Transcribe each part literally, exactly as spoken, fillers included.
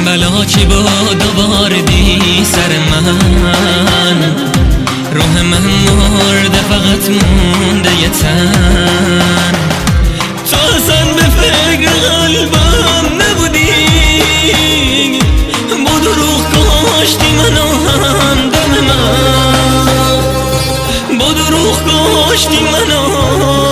بلا چی بود آوردی سر من، روح من مرده فقط مونده یه تن. تو اصلا به فکر قلبم نبودی، با دروغ کاشتی منو همدم من، با دروغ کاشتی منو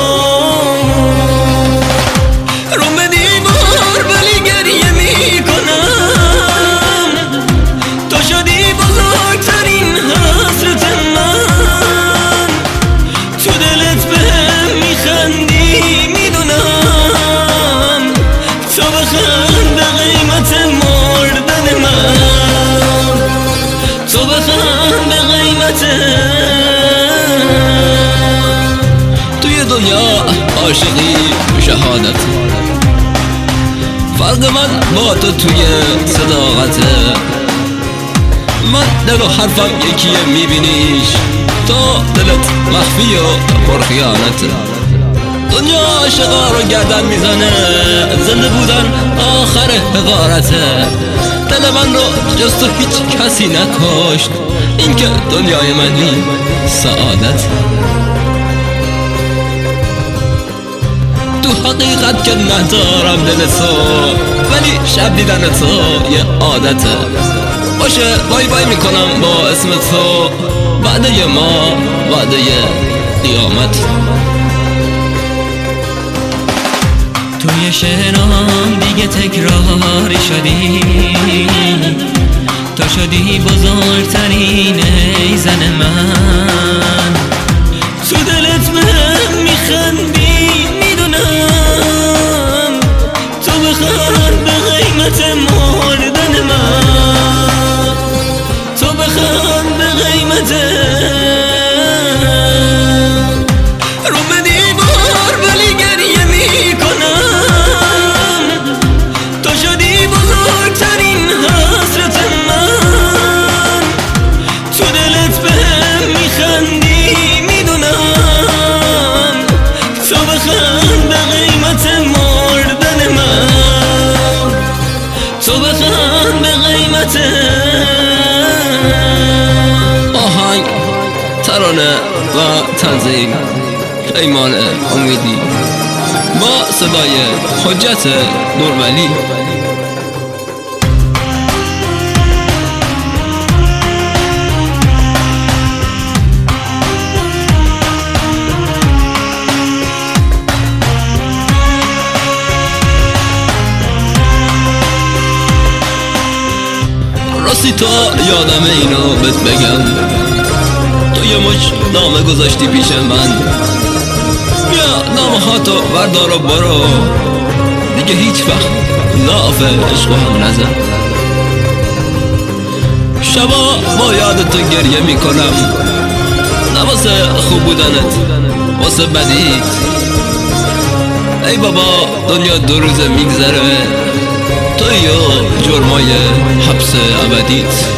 توی دنیا عاشقی شهادت، فرق من با تو توی صداقته. من دل و حرفم یکیه میبینیش، تو دلت مخفی و پرخیانته. دنیا عاشقا رو گردن میزنه، زنده بودن آخر حقارته. دل من رو جز تو هیچ کسی نکشت، این که دنیای منی سعادت. تو حقیقت که ندارم دل تو، ولی شب دیدن تو یه عادته. باشه بای بای میکنم با اسم تو، وعده ما وعده قیامت. توی شعرام دیگه تکراری شدی، تو شدی بزرگترین ای زن من. تو دلت بهم میخندی میدونم، تو بخند به قیمت مردن من، تو بخند به قیمت آهنگ، ترانه و تنظیم پیمان امیدی با صدای حجت نورملی. راستی تا یادم اینو بهت بگم، تو یه مش نامه گذاشتی پیش من، بیا نامه ها تو وردار و برو، دیگه هیچ وقت لاف عشق هم نزن. شبا با یاد تو گریه میکنم، نه واسه خوب بودنت، واسه بدیت. ای بابا دنیا دو روزه میگذره، توی و جرمای حبس ابدیت.